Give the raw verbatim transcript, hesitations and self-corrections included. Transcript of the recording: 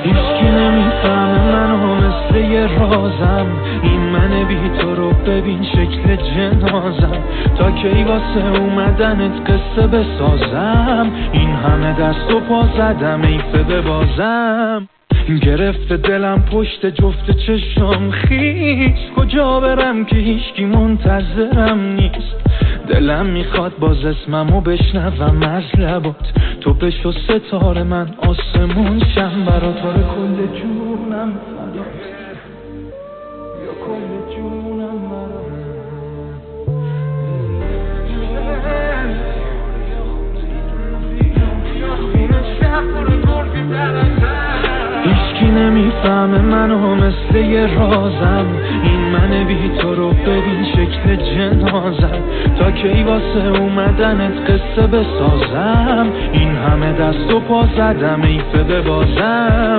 هیچکی نمیفهمه منو مثل یه رازم، این من بی تو رو ببین شکل جنازم. تا کی واسه اومدنت قصه بسازم، این همه دست و پا زدم ایفه ببازم. گرفته دلم پشت جفت چشم خیس، کجا برم که هیچکی منتظرم نیست. دلم میخواد باز اسممو بشنوم از لبات، تو بشو ستاره من آسمون شم برات. آره کل جونم فدات، یا کل جونم برات. هیچکی نمیفهمه منو مثل یه رازم، این من بی تو رو ببین شکل جنازم. تا کی واسه اومدنت قصه بسازم، این همه دست و پا زدم ایفه ببازم.